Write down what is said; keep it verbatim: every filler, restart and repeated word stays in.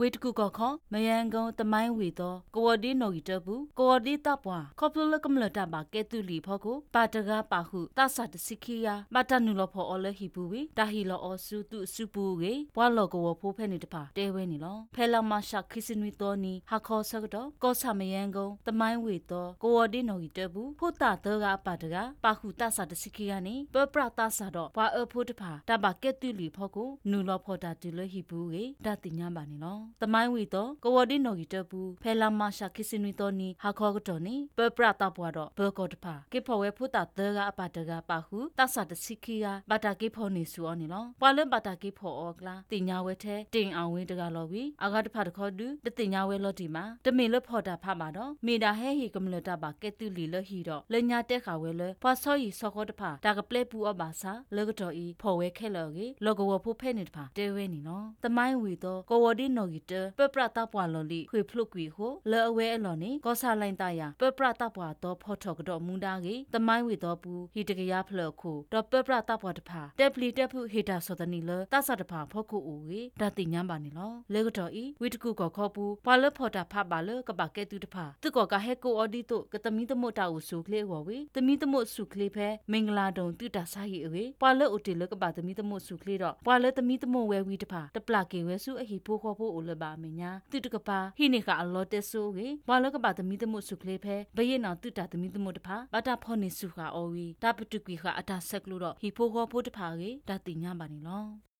ဝေတကူကခေါမယန်ကုံတမိုင်းဝေတော့ကိုဝဒီနော်ဂီတဘူးကိုဝဒီတပ်ပွားခေါပလလကမလတာပါကဲတူလီဖို့ကိုပါတကားပါဟုတဆတ်စိခိယာမတနုလဖို့အလဟီပူဝီတာဟီလောအဆုတုစုပူဝေဘွာလောကိုဝဖိုးဖဲနေတပါတဲဝဲနေလောဖဲလာမရှာခိစနွီတော်နီဟာခေါ်ဆက်တော့ကောဆာမယန်ကုံတမိုင်းဝေတော့ကိုဝဒီနော်ဂီတဘူးဖို့တာတော့ကပါတကားပါဟုတဆတ်စိခိယာနေပပရတာဆာတော့ဘွာအဖို့တပါတပါကဲတူလီဖို့ကိုနုလဖို့တာတူလဟီပူဝေဒါတင်ညာပါနေလောတမိုင်းဝေတော့ကိုဝဒီနော်ဂီတဘူးဖဲလာမရှာခိစနွီတော်နီဟာခေါ်ကတော့နေပပရတာပွားတော့ဘောကောတပါကေဖို့ဝဲဖို့တာတော့ကအပါတကားပါဟုတဆတ်စိခိယာဘာတာကေဖို့နေဆူအောနေလောပွာလဘာတာကေဖို့အောကလာတင်ညာဝဲထဲတင်အောင်ဝင်းတကလော်ဝီအာဂတ်ဖာတခေါ်ဒူတတင်ညာဝဲလော်ဒီမှာတမင်လဖို့တာဖပါတော့မေတာဟဲဟီကမလတာပါကဲတူလီလဟီတော့လညာတက်ခါဝဲလဲပွာဆော်ရီဆော်ခေါ်တဖာတာကပလက်ပူအဘာစာလောကတော်ဤဖို့ဝဲခဲလော်ကေလောကဝဖို့ဖဲနေတဖာတဲဝဲနေနော်တမိုင်းဝီတော့ကိုဝဒီနော်ဂီတပပရတာပွာလော်လီခွေဖလုကွေဟိုလဲအဝဲအလော်နေကောဆာလိုင်းတယာပပရတာပွာတော့ဖော်ထော်ကတော့မူတာကေတမိုင်းဝီတော့ပူဟီတကရဖလော်ခုတော့ပပရတာပွာတဖာတက်ပလီတက်ဖုဟီတာဆော်တနီလတဆတဖာဖောက်ခုအိုဝေဒါတင်ညာပါနေလောလဲကတော်ဤဝီတကူကခေါ်ပူပွာလဖော်တာဖပါလကပါကဲတူတဖာသူကောကဟဲကိုအော်ဒီတိုကတမီတမို့တာကိုဆူကလေးဝဝေတမီတမို့ဆူကလေးဖဲမင်္ဂလာတုံတူတာစာဟီအဝေပွာလအိုတီလကပါတမီတမို့ဆူကလေးတော့ပွာလတမီတမို့ဝဲဝီတဖာတပလာကေဝဲဆူအဟီဖိုးခေါ်ဖို့အိုလပါမညာတူတကပါဟိနေကအလောတက်ဆိုးကေပွာလကပါတမီတမို့ဆူကလေးဖဲဘယေနောင်တူတာတမီတမို့တဖာဘာတာဖော်နေဆူခါအော်ဝီဒါပတုကွေခါအတာဆက်ကလို့တော့ဟီဖိုးခေါ်ဖို့တဖာကေဒါတင်ညာပါနေလော